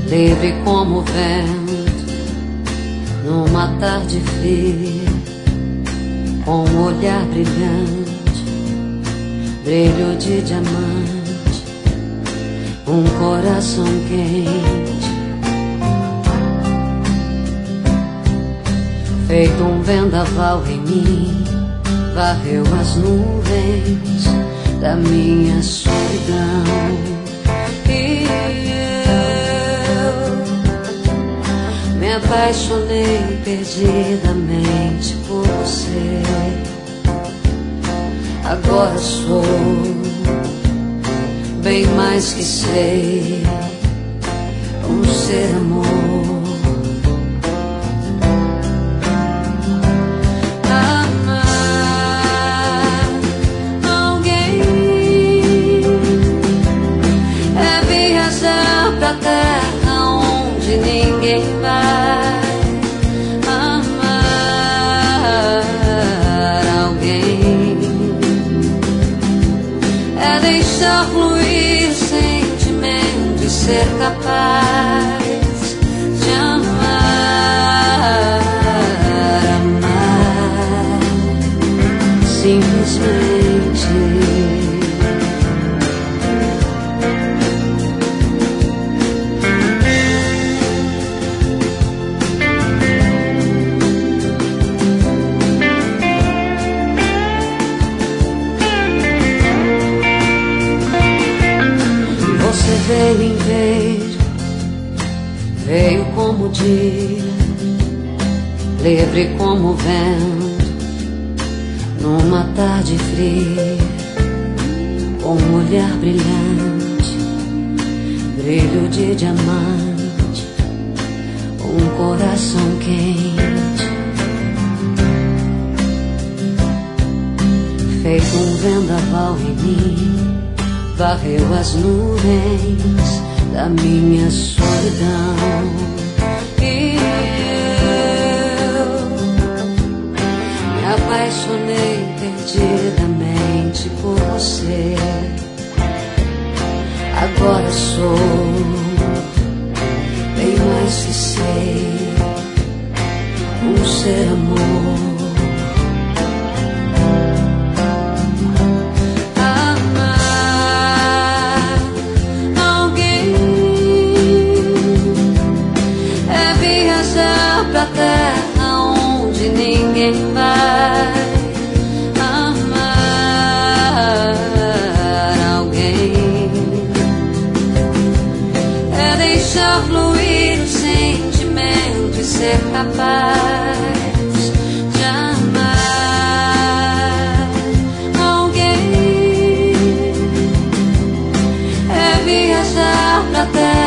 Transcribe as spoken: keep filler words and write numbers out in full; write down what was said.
livre como o vento, numa tarde fria, com um olhar brilhante, brilho de diamante, um coração quente, feito um vendaval em mim, varreu as nuvens da minha solidão. E eu me apaixonei perdidamente por você. Agora sou bem mais que sei, um ser amor. Pra terra onde ninguém vai amar alguém, é deixar fluir sentimento e ser capaz de amar, amar simplesmente. Veio em ver, veio como o dia, livre como o vento, numa tarde fria, com um olhar brilhante, brilho de diamante, um coração quente, feito um vendaval em mim, varreu as nuvens da minha solidão. E eu me apaixonei perdidamente por você. Agora sou bem mais que sei, um ser amor. Pra terra onde ninguém vai amar alguém, é deixar fluir o sentimento e ser capaz de amar alguém, é viajar pra terra